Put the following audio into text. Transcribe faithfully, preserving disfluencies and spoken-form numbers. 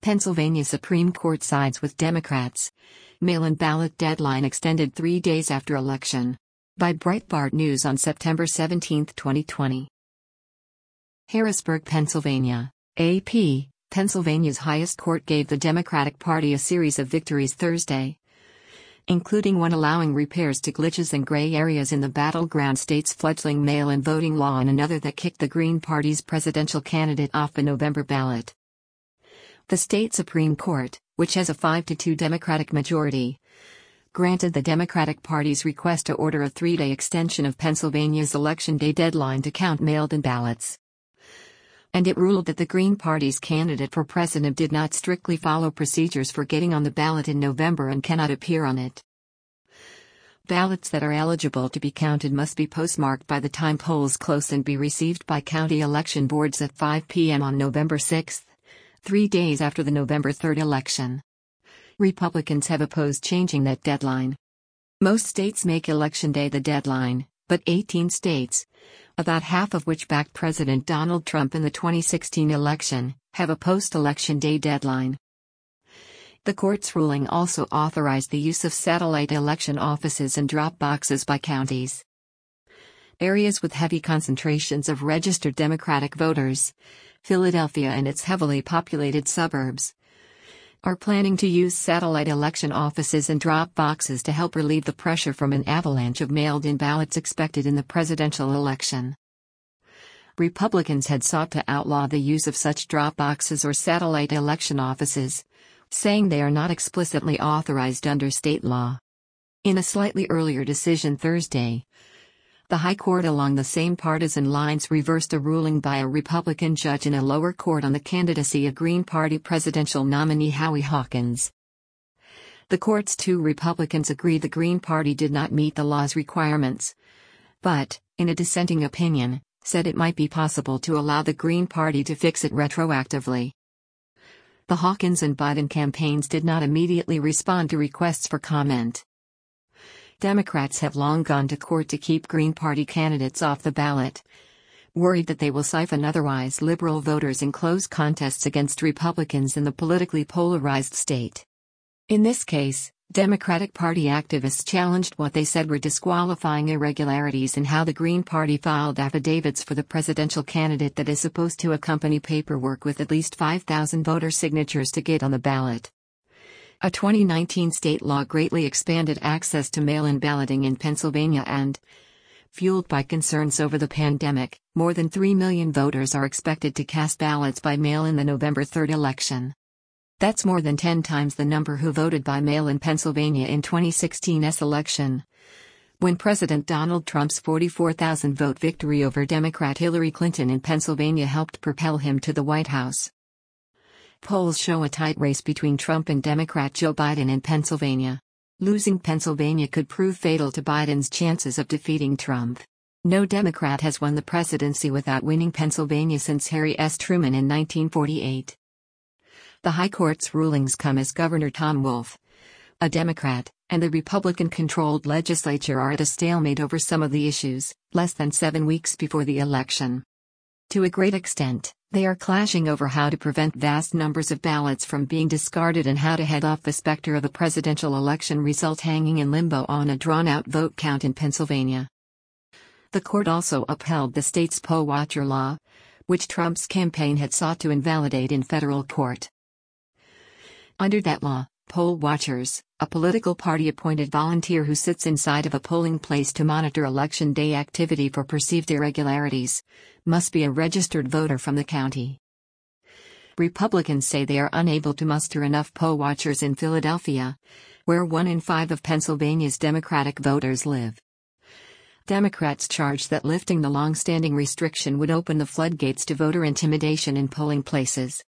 Pennsylvania Supreme Court sides with Democrats. Mail-in ballot deadline extended three days after election. By Breitbart News on September seventeenth, twenty twenty. Harrisburg, Pennsylvania. A P. Pennsylvania's highest court gave the Democratic Party a series of victories Thursday, including one allowing repairs to glitches and gray areas in the battleground state's fledgling mail-in voting law and another that kicked the Green Party's presidential candidate off the November ballot. The state Supreme Court, which has a five to two Democratic majority, granted the Democratic Party's request to order a three-day extension of Pennsylvania's Election Day deadline to count mailed-in ballots. And it ruled that the Green Party's candidate for president did not strictly follow procedures for getting on the ballot in November and cannot appear on it. Ballots that are eligible to be counted must be postmarked by the time polls close and be received by county election boards at five p m on November sixth, three days after the November third election. Republicans have opposed changing that deadline. Most states make Election Day the deadline, but eighteen states, about half of which backed President Donald Trump in the twenty sixteen election, have a post-election day deadline. The court's ruling also authorized the use of satellite election offices and drop boxes by counties. Areas with heavy concentrations of registered Democratic voters, Philadelphia and its heavily populated suburbs, are planning to use satellite election offices and drop boxes to help relieve the pressure from an avalanche of mailed-in ballots expected in the presidential election. Republicans had sought to outlaw the use of such drop boxes or satellite election offices, saying they are not explicitly authorized under state law. In a slightly earlier decision Thursday, the High Court along the same partisan lines reversed a ruling by a Republican judge in a lower court on the candidacy of Green Party presidential nominee Howie Hawkins. The court's two Republicans agreed the Green Party did not meet the law's requirements, but, in a dissenting opinion, said it might be possible to allow the Green Party to fix it retroactively. The Hawkins and Biden campaigns did not immediately respond to requests for comment. Democrats have long gone to court to keep Green Party candidates off the ballot, worried that they will siphon otherwise liberal voters in close contests against Republicans in the politically polarized state. In this case, Democratic Party activists challenged what they said were disqualifying irregularities in how the Green Party filed affidavits for the presidential candidate that is supposed to accompany paperwork with at least five thousand voter signatures to get on the ballot. A twenty nineteen state law greatly expanded access to mail-in balloting in Pennsylvania and, fueled by concerns over the pandemic, more than three million voters are expected to cast ballots by mail in the November third election. That's more than ten times the number who voted by mail in Pennsylvania in twenty sixteen's election, when President Donald Trump's forty-four thousand vote victory over Democrat Hillary Clinton in Pennsylvania helped propel him to the White House. Polls show a tight race between Trump and Democrat Joe Biden in Pennsylvania. Losing Pennsylvania could prove fatal to Biden's chances of defeating Trump. No Democrat has won the presidency without winning Pennsylvania since Harry S. Truman in nineteen forty-eight. The High Court's rulings come as Governor Tom Wolf, a Democrat, and the Republican-controlled legislature are at a stalemate over some of the issues, less than seven weeks before the election. To a great extent, they are clashing over how to prevent vast numbers of ballots from being discarded and how to head off the specter of a presidential election result hanging in limbo on a drawn-out vote count in Pennsylvania. The court also upheld the state's poll watcher law, which Trump's campaign had sought to invalidate in federal court. Under that law, poll watchers, a political party-appointed volunteer who sits inside of a polling place to monitor election day activity for perceived irregularities, must be a registered voter from the county. Republicans say they are unable to muster enough poll watchers in Philadelphia, where one in five of Pennsylvania's Democratic voters live. Democrats charge that lifting the long-standing restriction would open the floodgates to voter intimidation in polling places.